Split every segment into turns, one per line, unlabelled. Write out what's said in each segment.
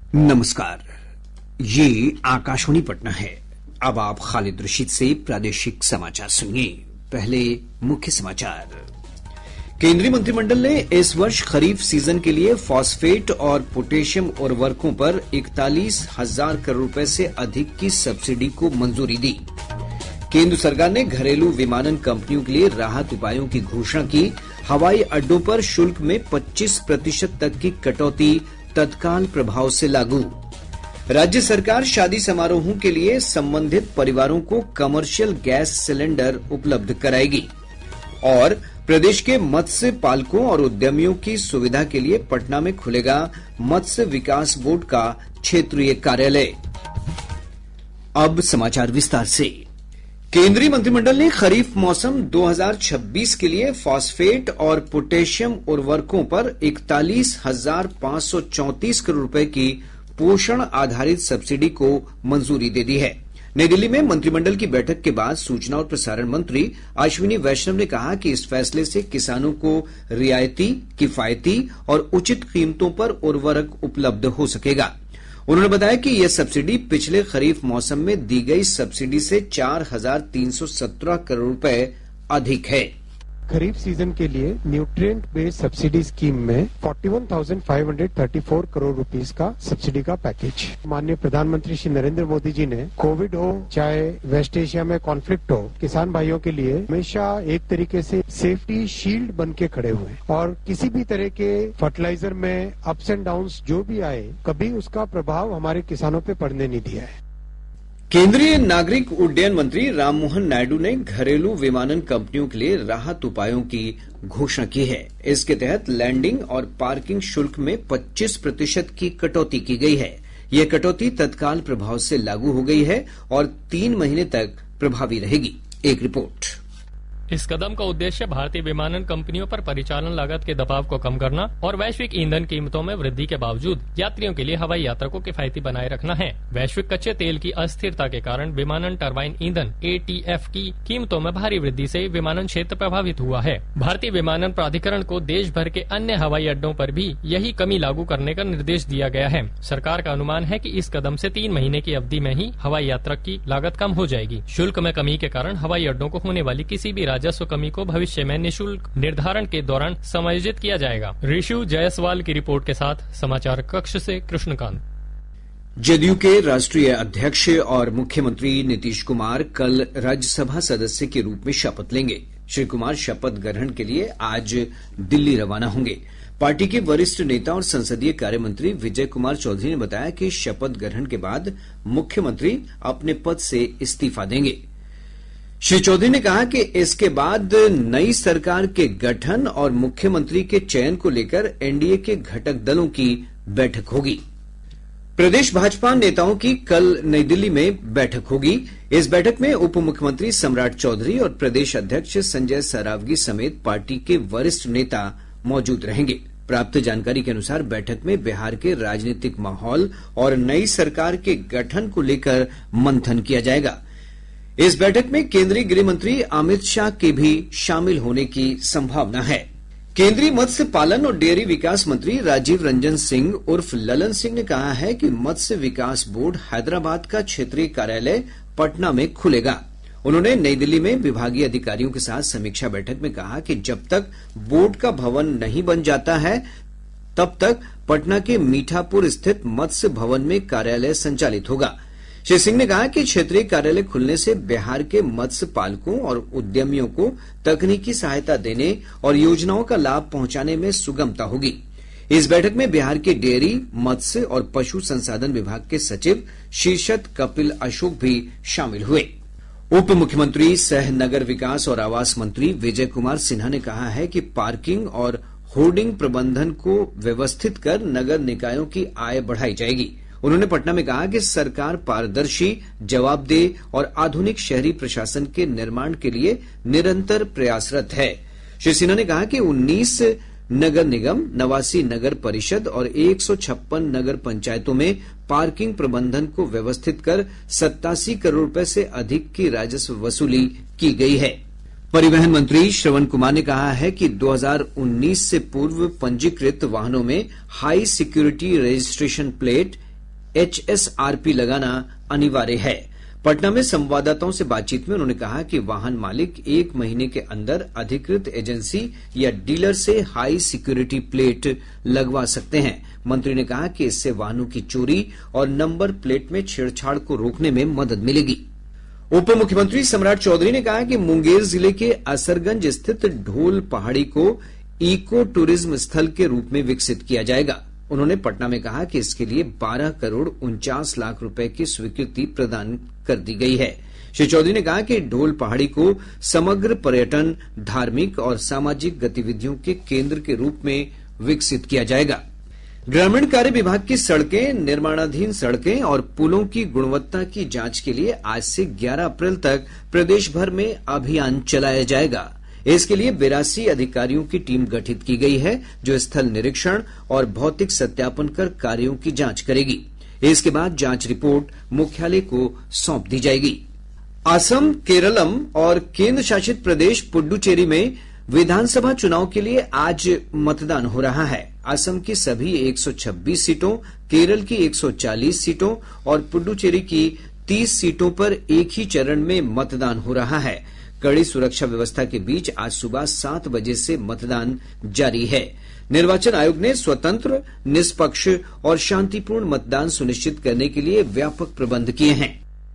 नमस्कार, ये आकाशवाणी पटना है। अब आप खालिद रशीद से प्रादेशिक समाचार सुनिए। पहले मुख्य समाचार। केंद्रीय मंत्रिमंडल ने इस वर्ष खरीफ सीजन के लिए फॉस्फेट और पोटेशियम उर्वरकों पर 41,000 करोड़ रुपए से अधिक की सब्सिडी को मंजूरी दी। केंद्र सरकार ने घरेलू विमानन कंपनियों के लिए राहत उपायों की घोषणा की। हवाई अड्डों पर शुल्क में 25% तक की कटौती तत्काल प्रभाव से लागू। राज्य सरकार शादी समारोहों के लिए संबंधित परिवारों को कमर्शियल गैस सिलेंडर उपलब्ध कराएगी। और प्रदेश के मत्स्य पालकों और उद्यमियों की सुविधा के लिए पटना में खुलेगा मत्स्य विकास बोर्ड का क्षेत्रीय कार्यालय। अब समाचार विस्तार से। केंद्रीय मंत्रिमंडल ने खरीफ मौसम 2026 के लिए फॉस्फेट और पोटेशियम उर्वरकों पर 41,534 करोड़ रुपए की पोषण आधारित सब्सिडी को मंजूरी दे दी है। नई दिल्ली में मंत्रिमंडल की बैठक के बाद सूचना और प्रसारण मंत्री अश्विनी वैष्णव ने कहा कि इस फैसले से किसानों को रियायती, किफायती और उचित कीमतों पर उर्वरक उपलब्ध हो सकेगा। उन्होंने बताया कि यह सब्सिडी पिछले खरीफ मौसम में दी गई सब्सिडी से 4,317 करोड़ रुपए अधिक है।
खरीफ सीजन के लिए न्यूट्रिएंट बेस्ड सब्सिडी स्कीम में 41,534 करोड़ रुपीस का सब्सिडी का पैकेज माननीय प्रधानमंत्री श्री नरेंद्र मोदी जी ने कोविड हो चाहे वेस्ट एशिया में कॉन्फ्लिक्ट हो, किसान भाइयों के लिए हमेशा एक तरीके से सेफ्टी शील्ड बन के खड़े हुए और किसी भी तरह के फर्टिलाइजर में अप्स एंड डाउन्स जो भी आए कभी उसका प्रभाव हमारे किसानों पे पड़ने नहीं दिया है।
केंद्रीय नागरिक उड्डयन मंत्री राममोहन नायडू ने घरेलू विमानन कंपनियों के लिए राहत उपायों की घोषणा की है। इसके तहत लैंडिंग और पार्किंग शुल्क में 25% की कटौती की गई है। यह कटौती तत्काल प्रभाव से लागू हो गई है और 3 महीने तक प्रभावी रहेगी। एक रिपोर्ट।
इस कदम का उद्देश्य भारतीय विमानन कंपनियों पर परिचालन लागत के दबाव को कम करना और वैश्विक ईंधन कीमतों में वृद्धि के बावजूद यात्रियों के लिए हवाई यात्रा को किफायती बनाए रखना है। वैश्विक कच्चे तेल की अस्थिरता के कारण विमानन टरबाइन ईंधन ATF की कीमतों में भारी वृद्धि से विमानन क्षेत्र प्रभावित हुआ है। भारतीय विमानन प्राधिकरण को देश भर के अन्य हवाई अड्डों पर भी यही कमी लागू करने का निर्देश दिया गया है। सरकार का अनुमान है कि इस कदम से 3 महीने की अवधि में ही हवाई यात्रा की लागत कम हो जाएगी। शुल्क में कमी के कारण हवाई अड्डों को होने वाली किसी भी राजस्व कमी को भविष्य में निःशुल्क निर्धारण के दौरान समायोजित किया जाएगा। ऋषु जायसवाल की रिपोर्ट के साथ समाचार कक्ष से कृष्णकांत।
जदयू के राष्ट्रीय अध्यक्ष और मुख्यमंत्री नीतीश कुमार कल राज्यसभा सदस्य के रूप में शपथ लेंगे। श्री कुमार शपथ ग्रहण के लिए आज दिल्ली रवाना होंगे। पार्टी के वरिष्ठ नेता और संसदीय कार्य मंत्री विजय कुमार चौधरी ने बताया कि शपथ ग्रहण के बाद मुख्यमंत्री अपने पद से इस्तीफा देंगे। श्री चौधरी ने कहा कि इसके बाद नई सरकार के गठन और मुख्यमंत्री के चयन को लेकर एनडीए के घटक दलों की बैठक होगी। प्रदेश भाजपा नेताओं की कल नई दिल्ली में बैठक होगी। इस बैठक में उप मुख्यमंत्री सम्राट चौधरी और प्रदेश अध्यक्ष संजय सरावगी समेत पार्टी के वरिष्ठ नेता मौजूद रहेंगे। प्राप्त जानकारी के अनुसार बैठक में बिहार के राजनीतिक माहौल और नई सरकार के गठन को लेकर मंथन किया जाएगा। इस बैठक में केंद्रीय गृह मंत्री अमित शाह के भी शामिल होने की संभावना है। केंद्रीय मत्स्य पालन और डेयरी विकास मंत्री राजीव रंजन सिंह उर्फ ललन सिंह ने कहा है कि मत्स्य विकास बोर्ड हैदराबाद का क्षेत्रीय कार्यालय पटना में खुलेगा। उन्होंने नई दिल्ली में विभागीय अधिकारियों के साथ समीक्षा बैठक में कहा कि जब तक बोर्ड का भवन नहीं बन जाता है तब तक पटना के मीठापुर स्थित मत्स्य भवन में कार्यालय संचालित होगा। श्री सिंह ने कहा कि क्षेत्रीय कार्यालय खुलने से बिहार के मत्स्य पालकों और उद्यमियों को तकनीकी सहायता देने और योजनाओं का लाभ पहुंचाने में सुगमता होगी। इस बैठक में बिहार के डेयरी, मत्स्य और पशु संसाधन विभाग के सचिव शीर्षत कपिल अशोक भी शामिल हुए। उप मुख्यमंत्री सह नगर विकास और आवास मंत्री विजय कुमार सिन्हा ने कहा है कि पार्किंग और होर्डिंग प्रबंधन को व्यवस्थित कर नगर निकायों की आय बढ़ाई जाएगी। उन्होंने पटना में कहा कि सरकार पारदर्शी, जवाबदेह और आधुनिक शहरी प्रशासन के निर्माण के लिए निरंतर प्रयासरत है। श्री सिन्हा ने कहा कि 19 नगर निगम, 89 नगर परिषद और 156 नगर पंचायतों में पार्किंग प्रबंधन को व्यवस्थित कर 87 करोड़ रुपए से अधिक की राजस्व वसूली की गई है। परिवहन मंत्री श्रवण कुमार ने कहा है कि 2019 से पूर्व पंजीकृत वाहनों में high security registration plate HSRP लगाना अनिवार्य है। पटना में संवाददाताओं से बातचीत में उन्होंने कहा कि वाहन मालिक 1 महीने के अंदर अधिकृत एजेंसी या डीलर से हाई सिक्योरिटी प्लेट लगवा सकते हैं। मंत्री ने कहा कि इससे वाहनों की चोरी और नंबर प्लेट में छेड़छाड़ को रोकने में मदद मिलेगी। उप मुख्यमंत्री सम्राट चौधरी ने कहा कि मुंगेर जिले के असरगंज स्थित ढोल पहाड़ी को इको टूरिज्म स्थल के रूप में विकसित किया जाएगा। उन्होंने पटना में कहा कि इसके लिए 12 करोड़ 49 लाख रुपए की स्वीकृति प्रदान कर दी गई है। श्री चौधरी ने कहा कि ढोल पहाड़ी को समग्र पर्यटन, धार्मिक और सामाजिक गतिविधियों के केंद्र के रूप में विकसित किया जाएगा। ग्रामीण कार्य विभाग की सड़कें, निर्माणाधीन सड़कें और पुलों की गुणवत्ता की जांच के लिए आज से 11 अप्रैल तक प्रदेश भर में अभियान चलाया जाएगा। इसके लिए 82 अधिकारियों की टीम गठित की गई है जो स्थल निरीक्षण और भौतिक सत्यापन कर कार्यों की जांच करेगी। इसके बाद जांच रिपोर्ट मुख्यालय को सौंप दी जाएगी। असम, केरलम और केंद्र शासित प्रदेश पुडुचेरी में विधानसभा चुनाव के लिए आज मतदान हो रहा है। असम की सभी 126 सीटों, केरल की 140 सीटों और पुडुचेरी की 30 सीटों पर एक ही चरण में मतदान हो रहा है। कड़ी सुरक्षा व्यवस्था के बीच आज सुबह 7 बजे से मतदान जारी है। निर्वाचन आयोग ने स्वतंत्र, निष्पक्ष और शांतिपूर्ण मतदान सुनिश्चित करने के लिए व्यापक प्रबंध किए हैं।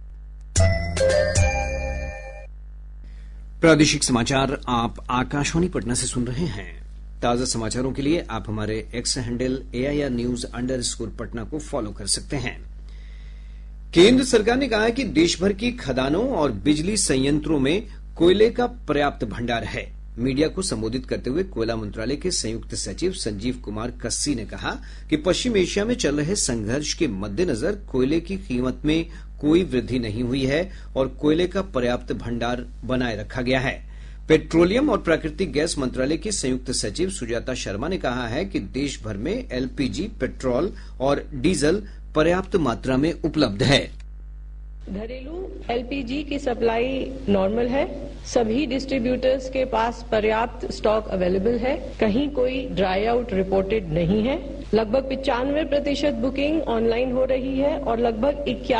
प्रादेशिक समाचार आप आकाशवाणी पटना से सुन रहे हैं। ताजा समाचारों के लिए आप हमारे एक्स हैंडल AIR_News_पटना को फॉलो कर सकते हैं। केंद्र सरकार ने कहा है कि देशभर की खदानों और बिजली संयंत्रों में कोयले का पर्याप्त भंडार है। मीडिया को संबोधित करते हुए कोयला मंत्रालय के संयुक्त सचिव संजीव कुमार कस्सी ने कहा कि पश्चिम एशिया में चल रहे संघर्ष के मद्देनजर कोयले की कीमत में कोई वृद्धि नहीं हुई है और कोयले का पर्याप्त भंडार बनाए रखा गया है। पेट्रोलियम और प्राकृतिक गैस मंत्रालय की संयुक्त सचिव सुजाता शर्मा ने कहा है कि देश भर में LPG, पेट्रोल और डीजल पर्याप्त मात्रा में उपलब्ध है।
घरेलू LPG की सप्लाई नॉर्मल है। सभी डिस्ट्रीब्यूटर्स के पास पर्याप्त स्टॉक अवेलेबल है। कहीं कोई ड्राई आउट रिपोर्टेड नहीं है। लगभग 95% बुकिंग ऑनलाइन हो रही है और लगभग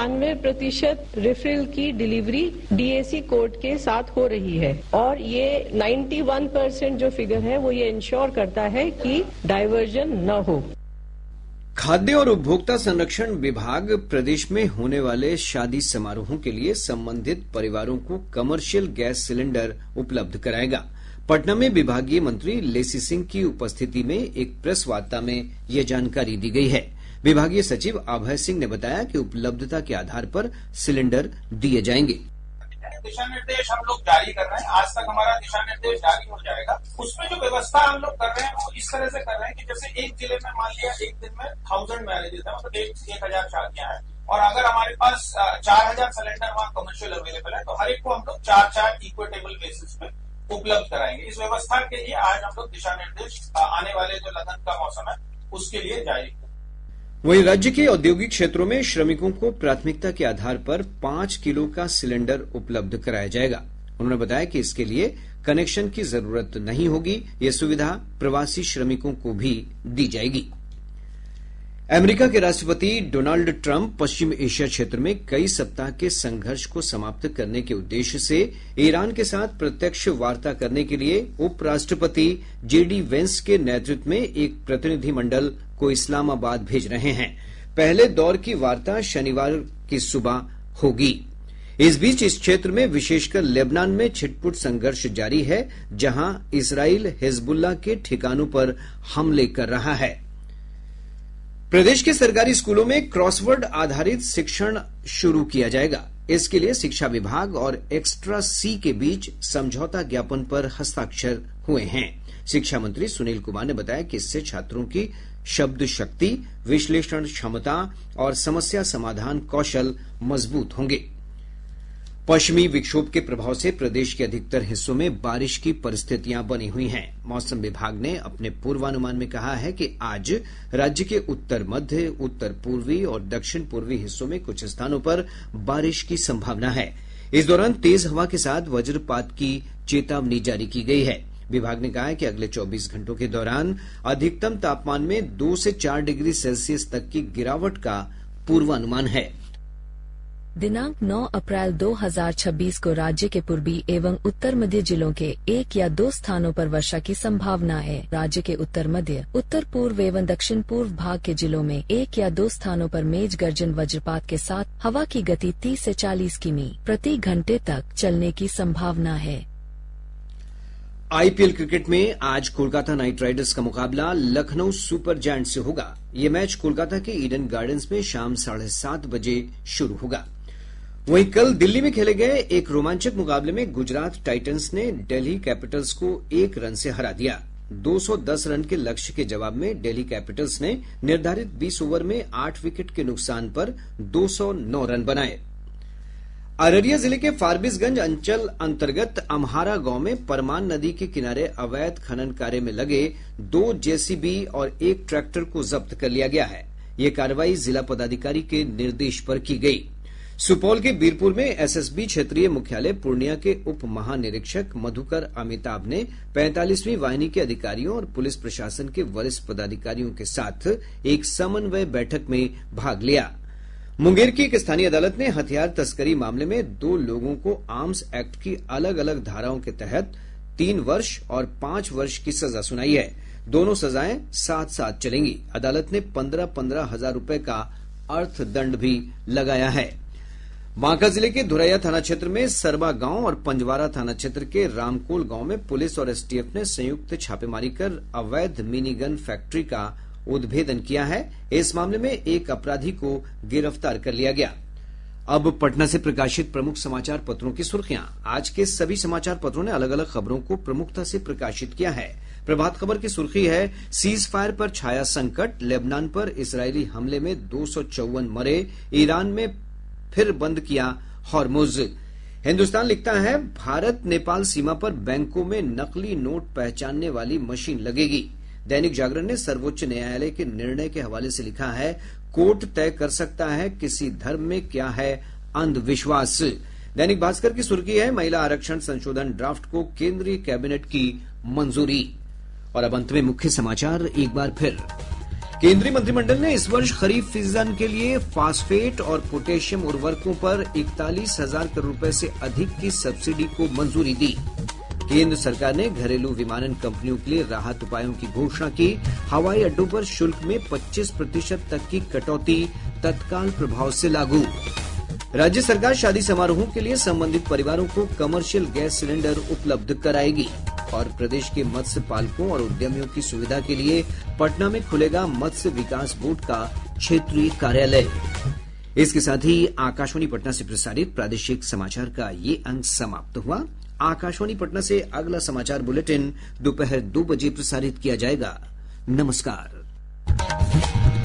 91% रिफिल की डिलीवरी DAC कोड के साथ हो रही है। और ये 91% जो फिगर है वो ये इंश्योर करता है कि डाइवर्जन न हो।
खाद्य और उपभोक्ता संरक्षण विभाग प्रदेश में होने वाले शादी समारोहों के लिए संबंधित परिवारों को कमर्शियल गैस सिलेंडर उपलब्ध कराएगा। पटना में विभागीय मंत्री लेसी सिंह की उपस्थिति में एक प्रेस वार्ता में यह जानकारी दी गई है। विभागीय सचिव अभय सिंह ने बताया कि उपलब्धता के आधार पर सिलेंडर दिए जाएंगे।
दिशा निर्देश हम लोग जारी कर रहे हैं। आज तक हमारा दिशा निर्देश जारी हो जाएगा। उसमें जो व्यवस्था हम लोग कर रहे हैं वो इस तरह से कर रहे हैं कि जैसे एक जिले में मान लिया एक दिन में 1000 मैरिजेज है, मतलब 1000 शादियां हैं और अगर हमारे पास 4000 सिलेंडर वहाँ कमर्शियल अवेलेबल है तो हर एक को हम लोग 4 इक्विटेबल बेसिस पे उपलब्ध कराएंगे। इस व्यवस्था के लिए आज हम लोग दिशा निर्देश आने वाले जो लगन का मौसम है उसके लिए जारी।
वहीं राज्य के औद्योगिक क्षेत्रों में श्रमिकों को प्राथमिकता के आधार पर 5 किलो का सिलेंडर उपलब्ध कराया जाएगा। उन्होंने बताया कि इसके लिए कनेक्शन की जरूरत नहीं होगी। यह सुविधा प्रवासी श्रमिकों को भी दी जाएगी। अमेरिका के राष्ट्रपति डोनाल्ड ट्रंप पश्चिम एशिया क्षेत्र में कई सप्ताह के संघर्ष को समाप्त करने के उद्देश्य से ईरान के साथ प्रत्यक्ष वार्ता करने के लिए उपराष्ट्रपति JD वेंस के नेतृत्व में एक प्रतिनिधिमंडल को इस्लामाबाद भेज रहे हैं। पहले दौर की वार्ता शनिवार की सुबह होगी। इस बीच इस क्षेत्र में विशेषकर लेबनान में छिटपुट संघर्ष जारी है, जहां इस्राइल हिजबुल्लाह के ठिकानों पर हमले कर रहा है। प्रदेश के सरकारी स्कूलों में क्रॉसवर्ड आधारित शिक्षण शुरू किया जाएगा। इसके लिए शिक्षा विभाग और एक्स्ट्रा C के बीच समझौता ज्ञापन पर हस्ताक्षर हुए हैं। शिक्षा मंत्री सुनील कुमार ने बताया कि इससे छात्रों की शब्द शक्ति, विश्लेषण क्षमता और समस्या समाधान कौशल मजबूत होंगे। पश्चिमी विक्षोभ के प्रभाव से प्रदेश के अधिकतर हिस्सों में बारिश की परिस्थितियां बनी हुई हैं। मौसम विभाग ने अपने पूर्वानुमान में कहा है कि आज राज्य के उत्तर मध्य, उत्तर पूर्वी और दक्षिण पूर्वी हिस्सों में कुछ स्थानों पर बारिश की संभावना है। इस दौरान तेज हवा के साथ वज्रपात की चेतावनी जारी की गई है। विभाग ने कहा है कि अगले 24 घंटों के दौरान अधिकतम तापमान में 2 से 4 डिग्री सेल्सियस तक की गिरावट का पूर्वानुमान है।
दिनांक 9 अप्रैल 2026 को राज्य के पूर्वी एवं उत्तर मध्य जिलों के 1 या 2 स्थानों पर वर्षा की संभावना है। राज्य के उत्तर मध्य, उत्तर पूर्व एवं दक्षिण पूर्व भाग के जिलों में 1 या 2 स्थानों पर मेघ गर्जन वज्रपात के साथ हवा की गति 30 से 40 किमी प्रति घंटे तक चलने की संभावना है।
आईपीएल क्रिकेट में आज कोलकाता नाइट राइडर्स का मुकाबला लखनऊ सुपर जायंट्स से होगा। ये मैच कोलकाता के ईडन गार्डन्स में शाम 7:30 बजे शुरू होगा। वहीं कल दिल्ली में खेले गए एक रोमांचक मुकाबले में गुजरात टाइटंस ने दिल्ली कैपिटल्स को 1 रन से हरा दिया। 210 रन के लक्ष्य के जवाब में दिल्ली कैपिटल्स ने निर्धारित 20 ओवर में 8 विकेट के नुकसान पर 209 रन बनाए। अररिया जिले के फारबिसगंज अंचल अंतर्गत अम्हारा गांव में परमान नदी के किनारे अवैध खनन कार्य में लगे 2 जेसीबी और 1 ट्रैक्टर को जब्त कर लिया गया है। ये कार्रवाई जिला पदाधिकारी के निर्देश पर की गई। सुपौल के बीरपुर में एसएसबी क्षेत्रीय मुख्यालय पूर्णिया के उप महानिरीक्षक मधुकर अमिताभ ने 45वीं वाहिनी के अधिकारियों और पुलिस प्रशासन के वरिष्ठ पदाधिकारियों के साथ एक समन्वय बैठक में भाग लिया। मुंगेर की एक स्थानीय अदालत ने हथियार तस्करी मामले में 2 लोगों को आर्म्स एक्ट की अलग अलग धाराओं के तहत 3 वर्ष और 5 वर्ष की सजा सुनाई है। दोनों सजाएं साथ-साथ चलेंगी। अदालत ने 15-15 हजार रुपए का अर्थदंड भी लगाया है। बांका जिले के धुरैया थाना क्षेत्र में सरबा गांव और पंजवारा थाना क्षेत्र के रामकोल गांव में पुलिस और एसटीएफ ने संयुक्त छापेमारी कर अवैध मिनी गन फैक्ट्री का उद्भेदन किया है। इस मामले में एक अपराधी को गिरफ्तार कर लिया गया। अब पटना से प्रकाशित प्रमुख समाचार पत्रों की सुर्खियां। आज के सभी समाचार पत्रों ने अलग अलग खबरों को प्रमुखता से प्रकाशित किया है। प्रभात खबर की सुर्खी है, सीज फायर पर छाया संकट, लेबनान पर इजरायली हमले में 254 मरे, ईरान में फिर बंद किया हॉर्मुज। हिन्दुस्तान लिखता है, भारत नेपाल सीमा पर बैंकों में नकली नोट पहचानने वाली मशीन लगेगी। दैनिक जागरण ने सर्वोच्च न्यायालय के निर्णय के हवाले से लिखा है, कोर्ट तय कर सकता है किसी धर्म में क्या है अंधविश्वास। दैनिक भास्कर की सुर्खी है, महिला आरक्षण संशोधन ड्राफ्ट को केंद्रीय कैबिनेट की मंजूरी। और अब अंत में मुख्य समाचार एक बार फिर। केंद्रीय मंत्रिमंडल ने इस वर्ष खरीफ सीजन के लिए फास्फेट और पोटेशियम उर्वरकों पर 41,000 करोड़ रुपए से अधिक की सब्सिडी को मंजूरी दी। केंद्र सरकार ने घरेलू विमानन कंपनियों के लिए राहत उपायों की घोषणा की। हवाई अड्डों पर शुल्क में 25% तक की कटौती तत्काल प्रभाव से लागू। राज्य सरकार शादी समारोहों के लिए संबंधित परिवारों को कमर्शियल गैस सिलेंडर उपलब्ध कराएगी। और प्रदेश के मत्स्य पालकों और उद्यमियों की सुविधा के लिए पटना में खुलेगा मत्स्य विकास बोर्ड का क्षेत्रीय कार्यालय। इसके साथ ही आकाशवाणी पटना से प्रसारित प्रादेशिक समाचार का ये अंक समाप्त हुआ। आकाशवाणी पटना से अगला समाचार बुलेटिन दोपहर 2 बजे प्रसारित किया जाएगा। नमस्कार।